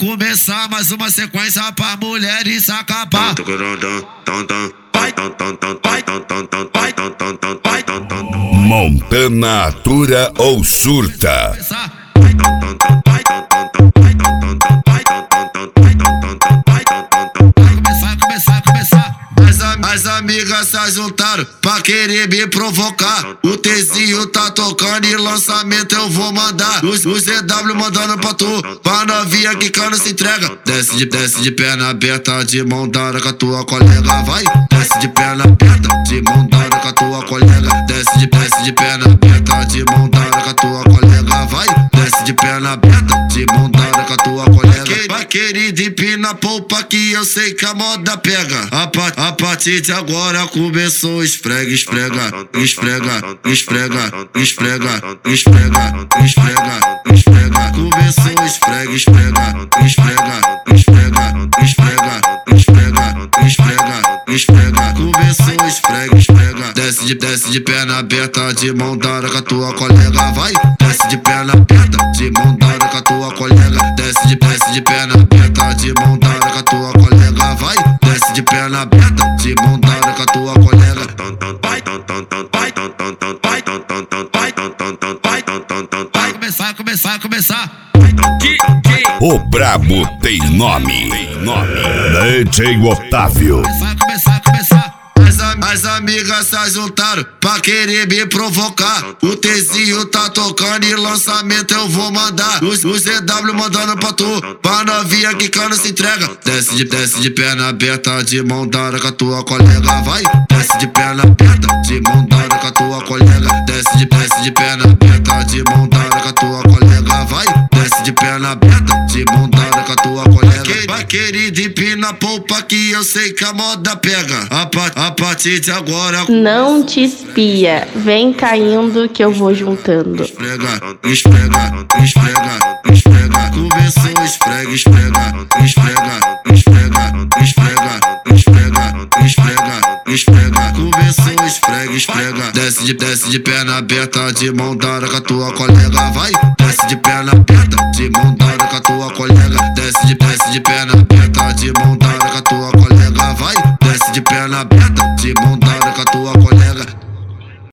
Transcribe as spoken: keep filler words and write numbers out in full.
começar mais uma sequência pra mulheres acabar. Montana atura ou surta? As amigas se juntaram pra querer me provocar. O Tzinho tá tocando e lançamento eu vou mandar. Os, os Z W mandando pra tu, pra novinha que cana se entrega. Desce de, desce de perna aberta, de mão dada com a tua colega, vai. Desce de perna aberta, de mão dada com a tua colega. Desce de, desce de perna aberta, de mão dada com a tua colega, vai. Desce de perna aberta, de mão dada com a tua colega. Vai querida, empina a polpa que eu sei que a moda pega. A, pa, a partir de agora começou esfrega, esfrega, esfrega, esfrega, esfrega, esfrega, esfrega, esfrega. Começou esfrega, esfrega, esfrega, esfrega, esfrega, esfrega, esfrega, esfrega. Começou esfrega, esfrega. Desce de, desce de perna aberta, de mão dada com a tua colega, vai. Desce de perna aberta, de mão dada com a tua colega. Desce de, desce de perna aberta, de mão dada com a tua colega, vai. Desce de perna aberta, de mão dada com a tua colega. Vai, vai, vai, vai, vai começar, começar, começar. O brabo tem nome, D J Otávio. Começar, começar, começar. As, as amigas se juntaram pra querer me provocar. O Tzinho tá tocando e lançamento eu vou mandar. Os, os Z W mandando pra tu, pra novinha que cana se entrega. Desce de, desce de perna aberta, de mão dada com a tua colega, vai. Desce de perna aberta, de mão dada com a tua colega. Desce de, desce de perna aberta, de mão dada com a tua colega, vai. Desce de perna aberta, de mão dada com a tua colega. Vai querida, empina a polpa que eu sei que a moda pega. A, pa, a partir de agora não te espia, vem caindo que eu vou juntando. Esfrega, esfrega, esfrega, esfrega. Começou esfrega, esfrega, esfrega, esfrega, esfrega, esfrega, esfrega, esfrega. Começou esfrega, esfrega. Desce de, desce de perna aberta, de mão dada com a tua colega, vai. Desce de perna aberta, de mão dada com a tua colega. Desce de, desce de perna aberta.